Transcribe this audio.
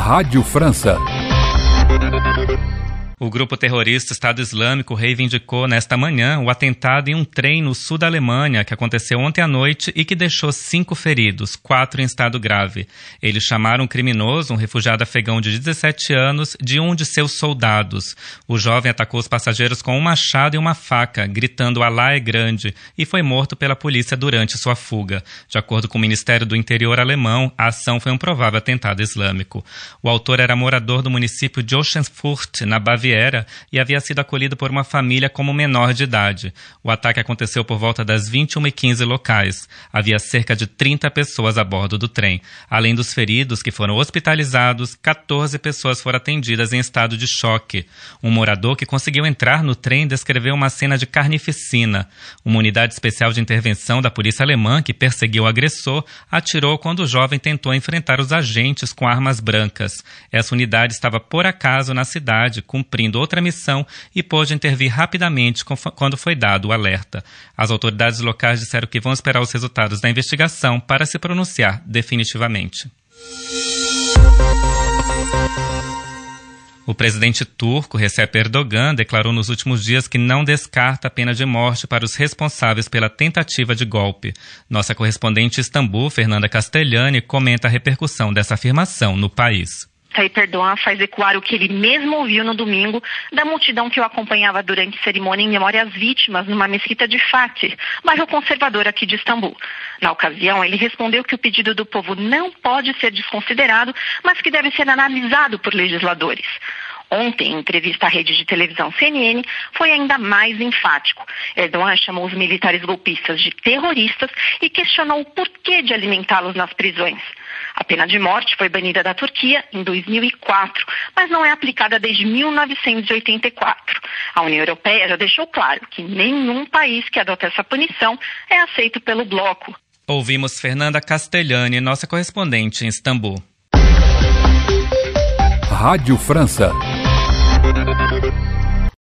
Rádio França. O grupo terrorista Estado Islâmico reivindicou nesta manhã o atentado em um trem no sul da Alemanha que aconteceu ontem à noite e que deixou 5 feridos, 4 em estado grave. Eles chamaram o criminoso, um refugiado afegão de 17 anos, de um de seus soldados. O jovem atacou os passageiros com um machado e uma faca, gritando "Alá é grande", e foi morto pela polícia durante sua fuga. De acordo com o Ministério do Interior alemão, a ação foi um provável atentado islâmico. O autor era morador do município de Oschenfurt, na Baviera, e havia sido acolhido por uma família como menor de idade. O ataque aconteceu por volta das 21h15 locais. Havia cerca de 30 pessoas a bordo do trem. Além dos feridos, que foram hospitalizados, 14 pessoas foram atendidas em estado de choque. Um morador que conseguiu entrar no trem descreveu uma cena de carnificina. Uma unidade especial de intervenção da polícia alemã, que perseguiu o agressor, atirou quando o jovem tentou enfrentar os agentes com armas brancas. Essa unidade estava por acaso na cidade, cumprindo outra missão, e pôde intervir rapidamente quando foi dado o alerta. As autoridades locais disseram que vão esperar os resultados da investigação para se pronunciar definitivamente. O presidente turco, Recep Erdogan, declarou nos últimos dias que não descarta a pena de morte para os responsáveis pela tentativa de golpe. Nossa correspondente em Istambul, Fernanda Castellani, comenta a repercussão dessa afirmação no país. Tayyip Erdogan faz ecoar o que ele mesmo ouviu no domingo da multidão que o acompanhava durante a cerimônia em memória às vítimas numa mesquita de Fatih, bairro conservador aqui de Istambul. Na ocasião, ele respondeu que o pedido do povo não pode ser desconsiderado, mas que deve ser analisado por legisladores. Ontem, em entrevista à rede de televisão CNN, foi ainda mais enfático. Erdogan chamou os militares golpistas de terroristas e questionou o porquê de alimentá-los nas prisões. A pena de morte foi banida da Turquia em 2004, mas não é aplicada desde 1984. A União Europeia já deixou claro que nenhum país que adota essa punição é aceito pelo bloco. Ouvimos Fernanda Castellani, nossa correspondente em Istambul. Rádio França.